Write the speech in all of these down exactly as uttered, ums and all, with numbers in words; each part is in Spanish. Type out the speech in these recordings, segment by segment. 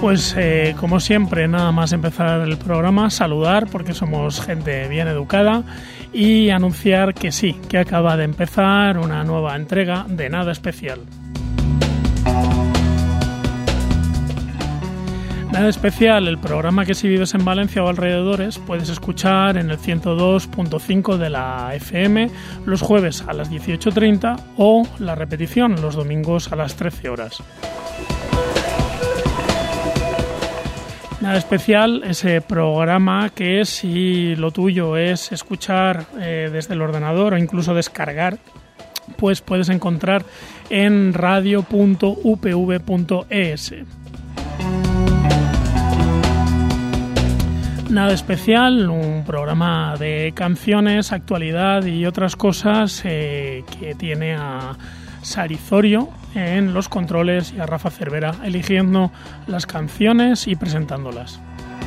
Pues eh, como siempre, nada más empezar el programa, saludar porque somos gente bien educada y anunciar que sí, que acaba de empezar una nueva entrega de Nada Especial. Nada Especial, el programa que si vives en Valencia o alrededores puedes escuchar en el ciento dos punto cinco de la F M los jueves a las dieciocho treinta o la repetición los domingos a las trece horas. Nada Especial, ese programa que si lo tuyo es escuchar eh, desde el ordenador o incluso descargar, pues puedes encontrar en radio punto u p v punto e s. Nada Especial, un programa de canciones, actualidad y otras cosas eh, que tiene a Sarizorio en los controles y a Rafa Cervera eligiendo las canciones y presentándolas.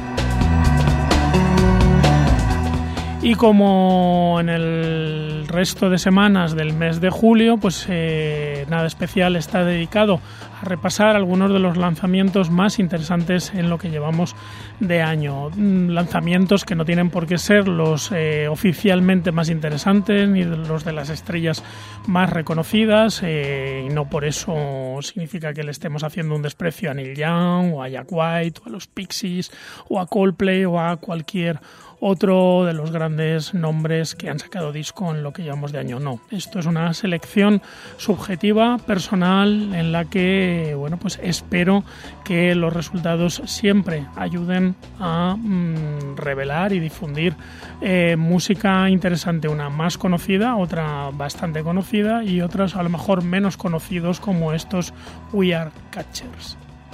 Y como en el resto de semanas del mes de julio, pues eh, Nada Especial está dedicado a repasar algunos de los lanzamientos más interesantes en lo que llevamos de año. Lanzamientos que no tienen por qué ser los eh, oficialmente más interesantes ni los de las estrellas más reconocidas eh, y no por eso significa que le estemos haciendo un desprecio a Neil Young o a Jack White o a los Pixies o a Coldplay o a cualquier otro de los grandes nombres que han sacado disco en lo que llevamos de año. No, esto es una selección subjetiva, personal, en la que, bueno, pues espero que los resultados siempre ayuden a mmm, revelar y difundir eh, música interesante, una más conocida, otra bastante conocida y otras a lo mejor menos conocidos como estos We Are Catchers.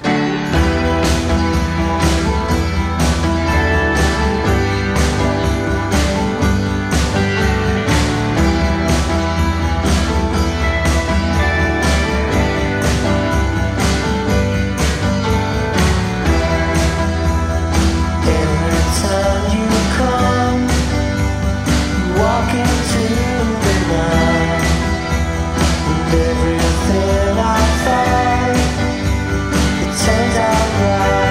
Everything I thought, it turns out right.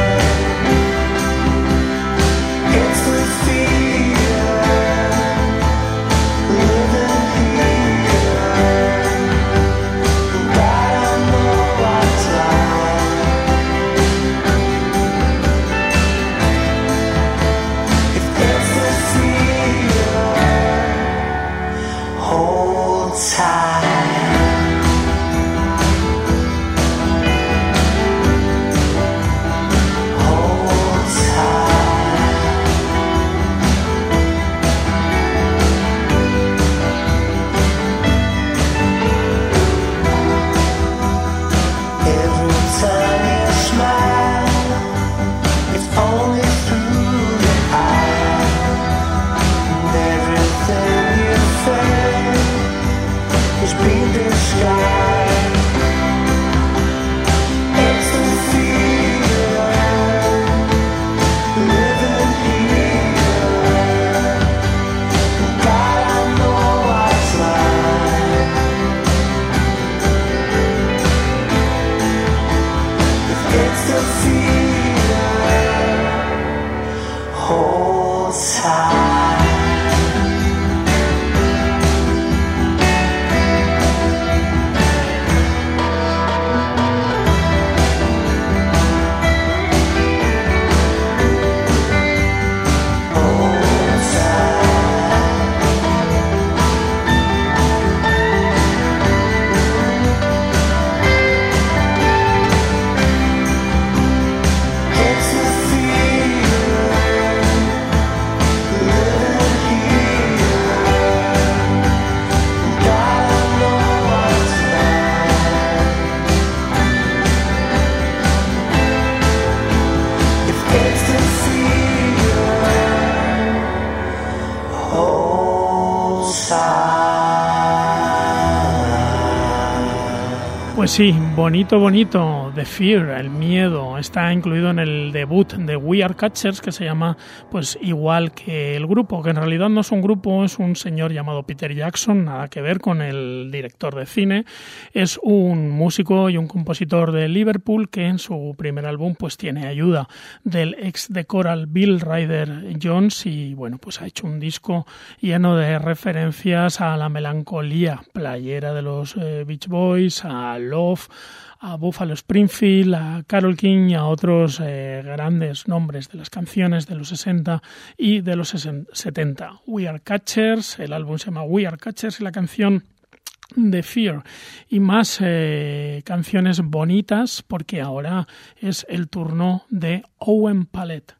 Pues sí, bonito, bonito. The Fear, el miedo, está incluido en el debut de We Are Catchers, que se llama pues igual que el grupo, que en realidad no es un grupo, es un señor llamado Peter Jackson, nada que ver con el director de cine. Es un músico y un compositor de Liverpool que en su primer álbum pues tiene ayuda del ex de Coral Bill Ryder Jones y bueno, pues ha hecho un disco lleno de referencias a la melancolía playera de los eh, Beach Boys, a Love, a Buffalo Springfield, a Carole King y a otros eh, grandes nombres de las canciones de los sesenta y de los setenta. We Are Catchers, el álbum se llama We Are Catchers y la canción The Fear. Y más eh, canciones bonitas porque ahora es el turno de Owen Pallett.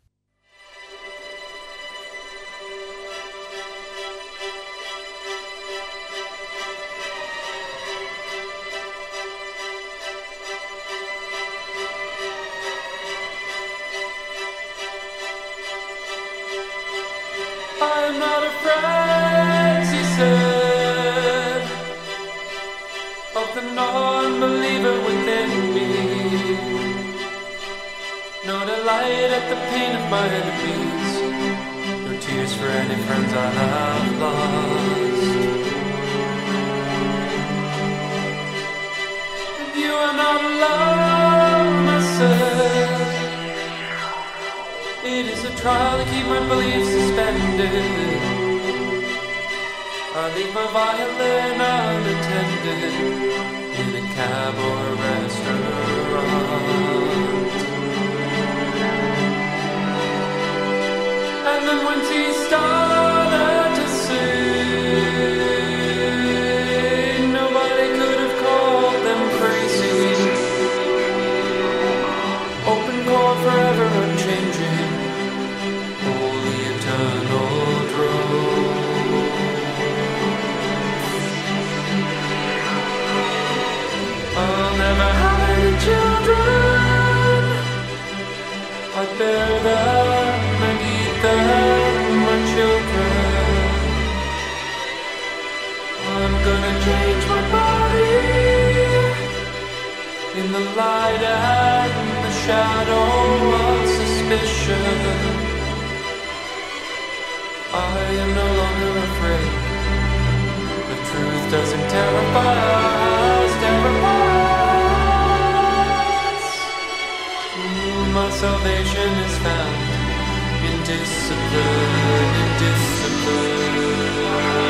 I'm not afraid, she said, of the non-believer within me. No delight at the pain of my enemies, no tears for any friends I have lost. And you are not alone, I said. It is a trial to keep my beliefs suspended. I leave my violin unattended in a cab or a restaurant. And then once he started to sing, nobody could have called them crazy. Open chord forever unchanging, holy eternal drone. I'll never have any children. I bear them and eat them, my children. I'm gonna change my body in the light and the shadow of suspicion. I am no longer afraid. The truth doesn't terrify us, terrify us. Ooh, my salvation is found in discipline, in discipline.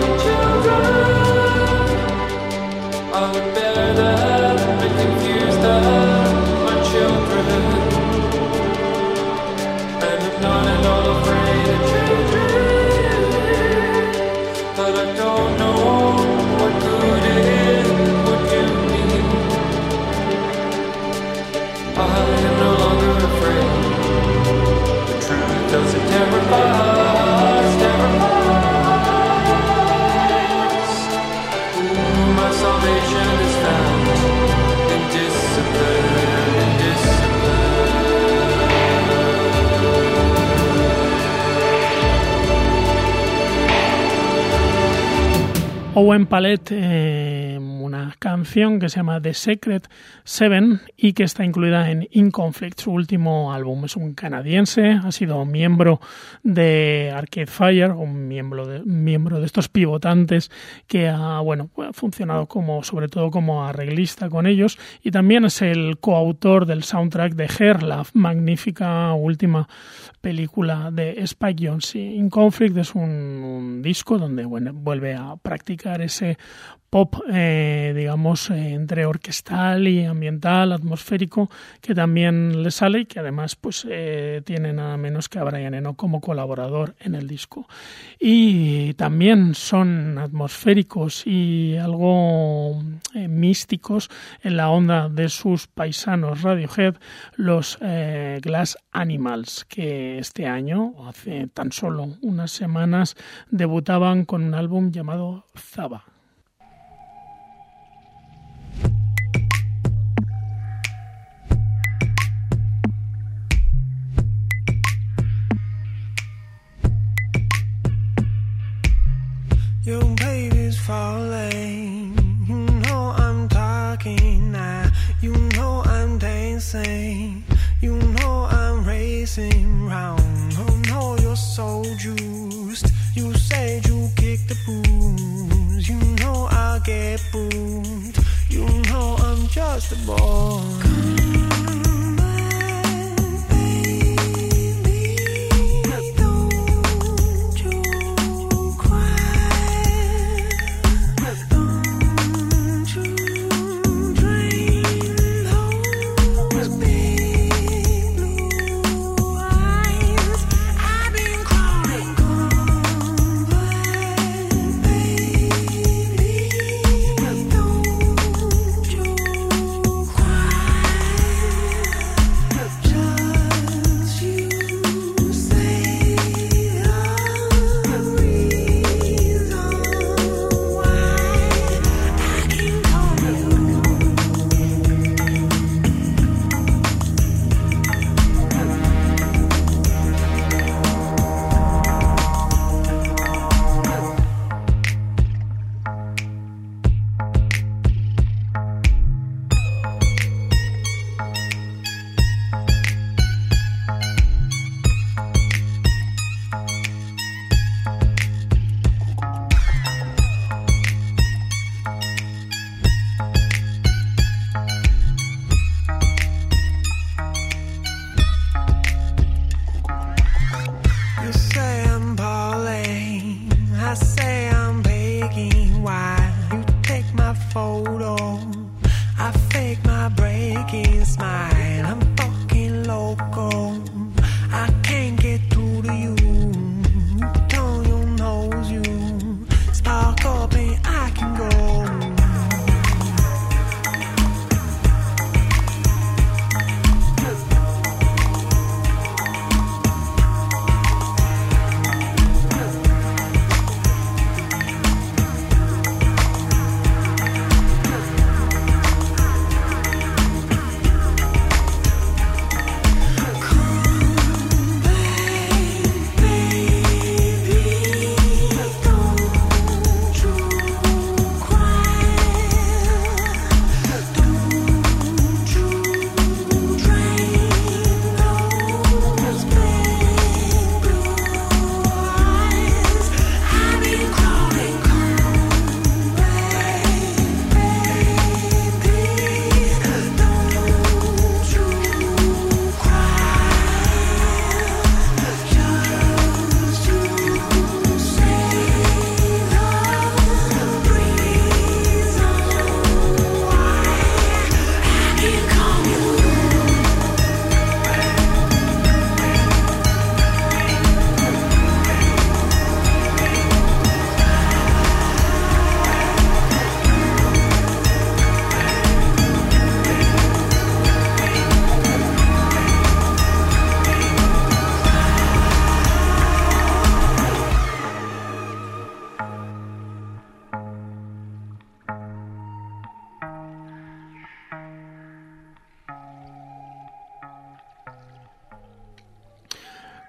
I would bear them and confuse them. Owen Pallett, eh, una canción que se llama The Secret Seven y que está incluida en In Conflict, su último álbum. Es un canadiense, ha sido miembro de Arcade Fire, un miembro de, miembro de estos pivotantes que ha, bueno, ha funcionado como, sobre todo como arreglista con ellos, y también es el coautor del soundtrack de Her, la magnífica última película de Spike Jonze. In Conflict es un, un disco donde, bueno, vuelve a practicar ese pop, eh, digamos, eh, entre orquestal y ambiental, atmosférico, que también le sale y que además pues eh, tiene nada menos que a Brian Eno como colaborador en el disco. Y también son atmosféricos y algo eh, místicos en la onda de sus paisanos Radiohead, los eh, Glass Animals, que este año, hace tan solo unas semanas, debutaban con un álbum llamado Zaba. Your baby's falling. You know I'm talking now. You know I'm dancing. You know I'm racing round. Oh no, you're so juiced. You said you kick the booze. You know I'll get booed. You know I'm just a boy. Be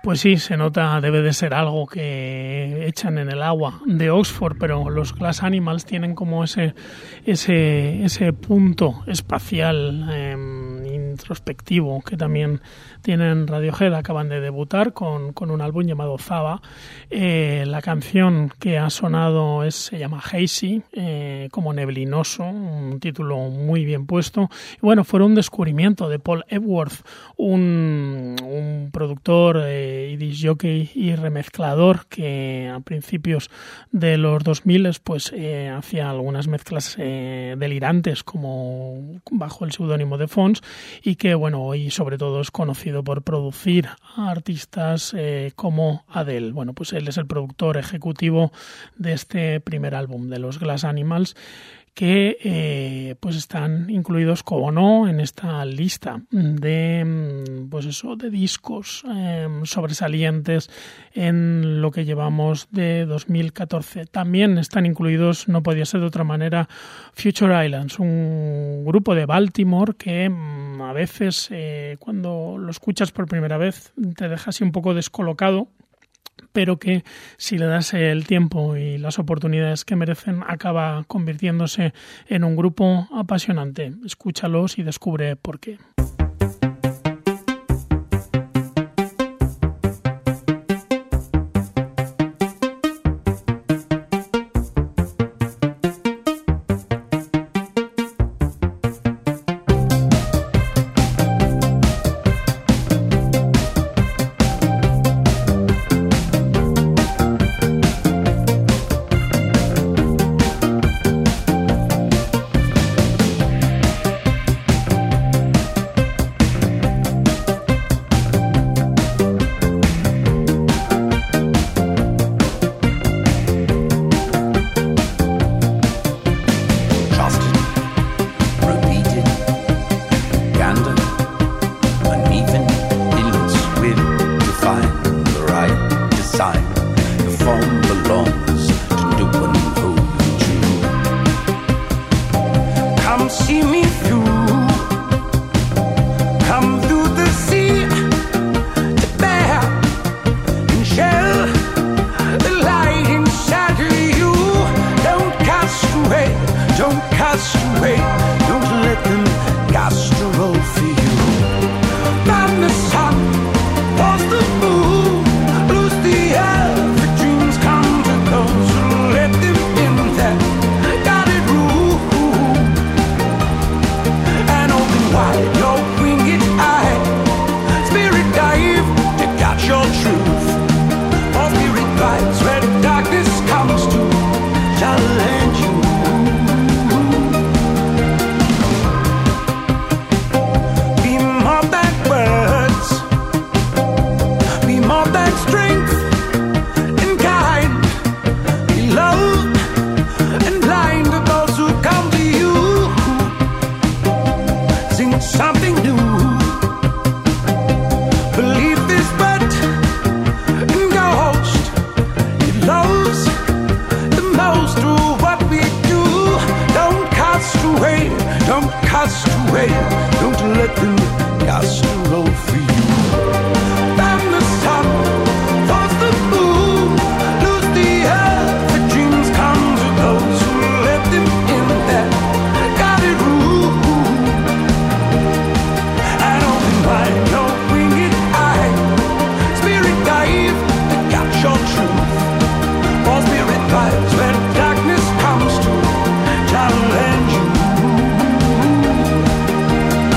Pues sí, se nota, debe de ser algo que echan en el agua de Oxford, pero los Glass Animals tienen como ese ese ese punto espacial eh, introspectivo que también tienen Radiohead. Acaban de debutar con, con un álbum llamado Zaba. Eh, la canción que ha sonado es, se llama Hazy, eh, como neblinoso, un título muy bien puesto. Y bueno, fue un descubrimiento de Paul Epworth, un, un productor eh, y disc jockey y remezclador que a principios de los dos mil pues eh, hacía algunas mezclas eh, delirantes como bajo el seudónimo de Fons, y que bueno, hoy sobre todo es conocido por producir a artistas eh, como Adele. Bueno, pues él es el productor ejecutivo de este primer álbum de los Glass Animals, que eh, pues están incluidos, como no, en esta lista de pues eso de discos eh, sobresalientes en lo que llevamos de dos mil catorce. También están incluidos, no podía ser de otra manera, Future Islands, un grupo de Baltimore que a veces eh, cuando lo escuchas por primera vez te deja así un poco descolocado, pero que si le das el tiempo y las oportunidades que merecen acaba convirtiéndose en un grupo apasionante. Escúchalos y descubre por qué. Darkness comes to challenge you.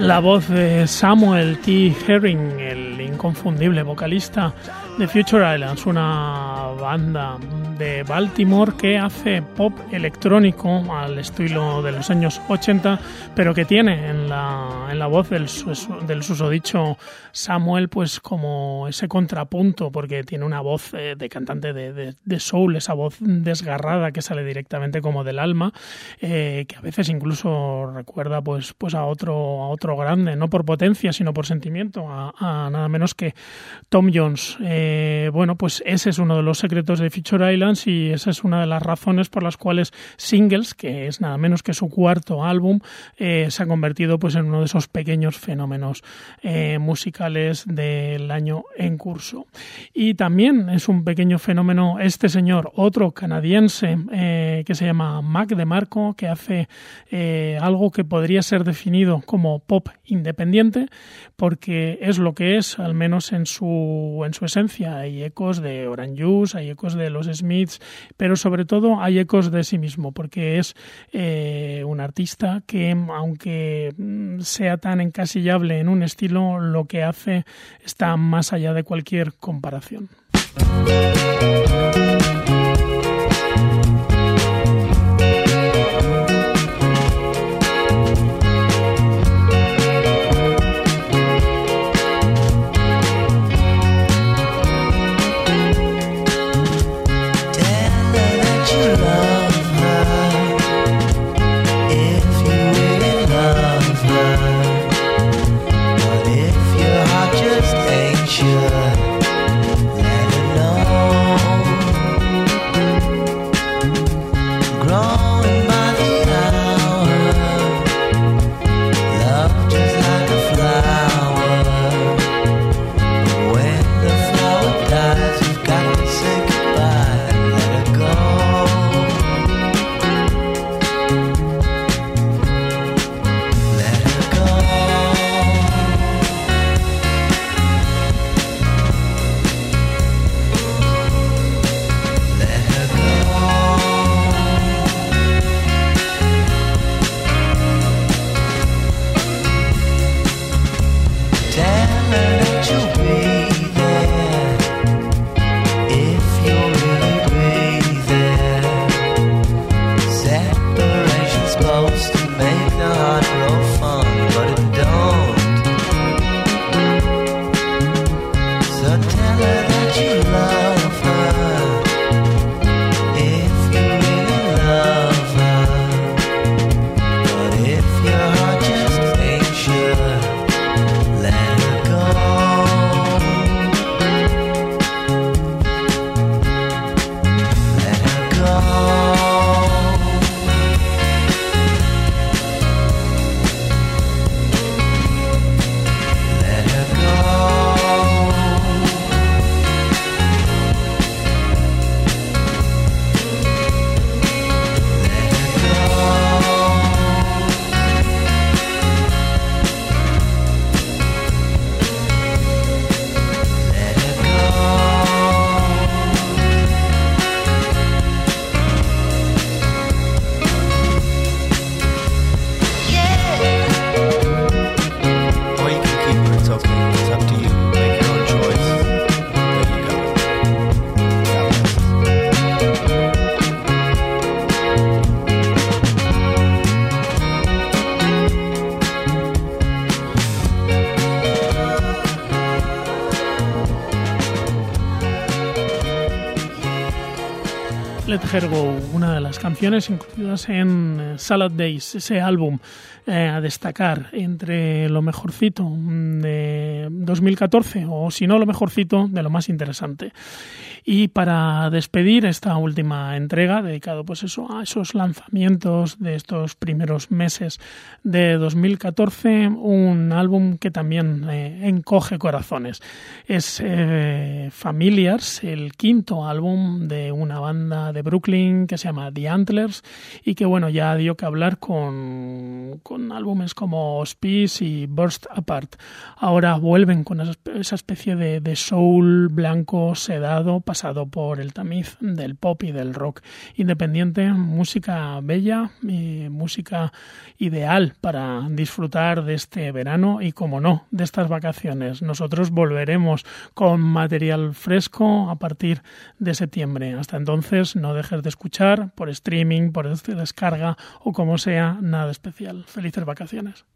La voz de Samuel T. Herring, el inconfundible vocalista de Future Islands, una banda de Baltimore que hace pop electrónico al estilo de los años ochenta, pero que tiene en la, en la voz del, del susodicho Samuel pues como ese contrapunto, porque tiene una voz eh, de cantante de, de, de soul, esa voz desgarrada que sale directamente como del alma, eh, que a veces incluso recuerda pues, pues a otro, a otro grande, no por potencia sino por sentimiento, a, a nada menos que Tom Jones. Eh, bueno, pues ese es uno de los secretos de Future Islands, y esa es una de las razones por las cuales Singles, que es nada menos que su cuarto álbum, eh, se ha convertido pues en uno de esos pequeños fenómenos eh, musicales del año en curso. Y también es un pequeño fenómeno este señor, otro canadiense eh, que se llama Mac DeMarco, que hace eh, algo que podría ser definido como pop independiente, porque es lo que es, al menos en su, en su esencia. Hay ecos de Orange Juice, hay ecos de los Smiths, pero sobre todo hay ecos de sí mismo, porque es eh, un artista que, aunque sea tan encasillable en un estilo, lo que hace está más allá de cualquier comparación. Let Her Go, una de las canciones incluidas en Salad Days, ese álbum eh, a destacar entre lo mejorcito de dos mil catorce, o si no lo mejorcito, de lo más interesante. Y para despedir esta última entrega, dedicado pues eso a esos lanzamientos de estos primeros meses de dos mil catorce, un álbum que también eh, encoge corazones. Es eh, Familiars, el quinto álbum de una banda de Brooklyn que se llama The Antlers y que bueno ya dio que hablar con, con álbumes como Peace y Burst Apart. Ahora vuelven con esa especie de, de soul blanco sedado pasado por el tamiz del pop y del rock independiente, música bella y música ideal para disfrutar de este verano y, como no, de estas vacaciones. Nosotros volveremos con material fresco a partir de septiembre. Hasta entonces, no dejes de escuchar por streaming, por descarga o como sea, nada especial. Felices vacaciones.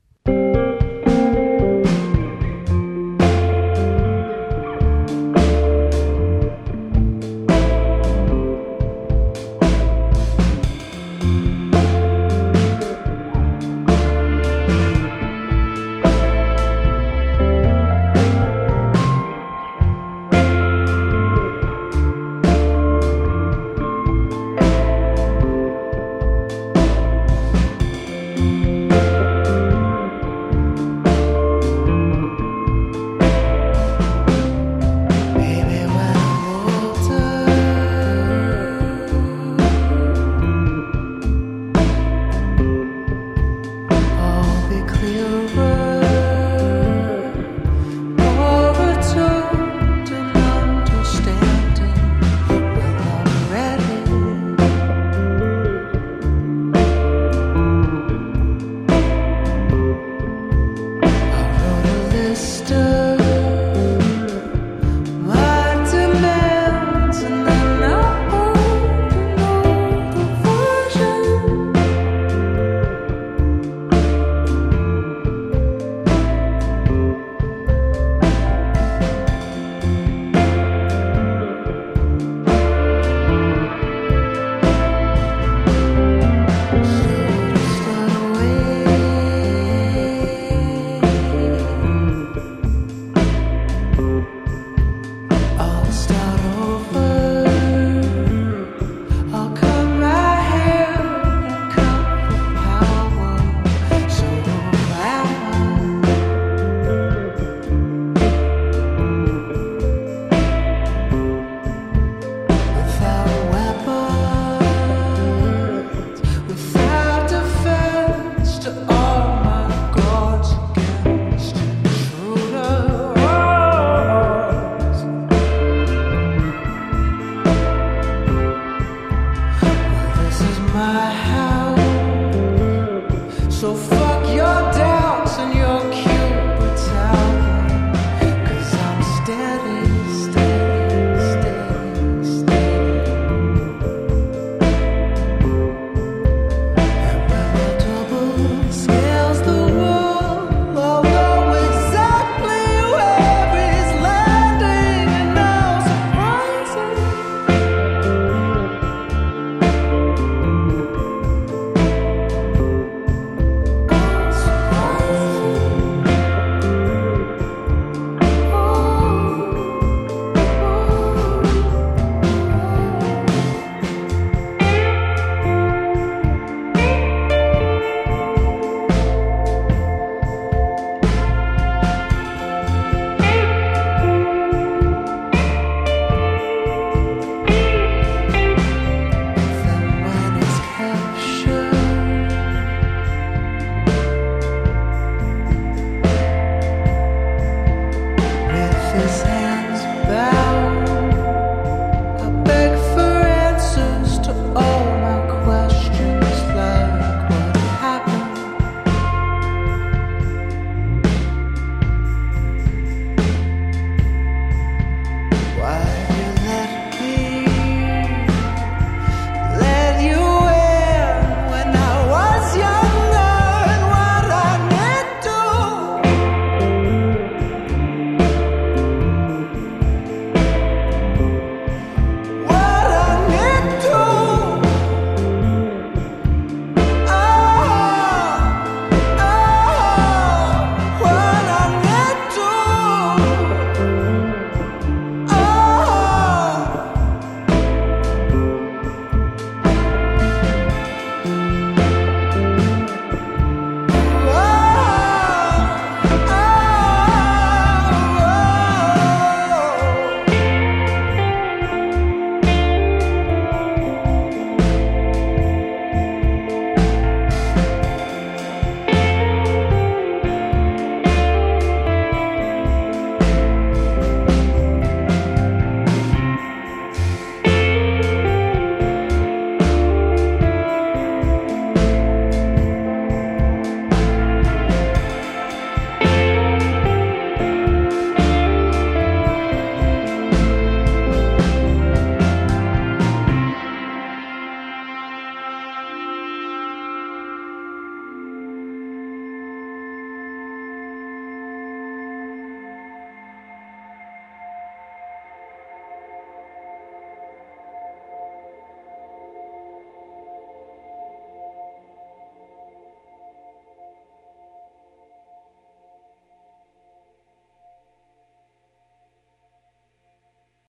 So fuck your doubts and your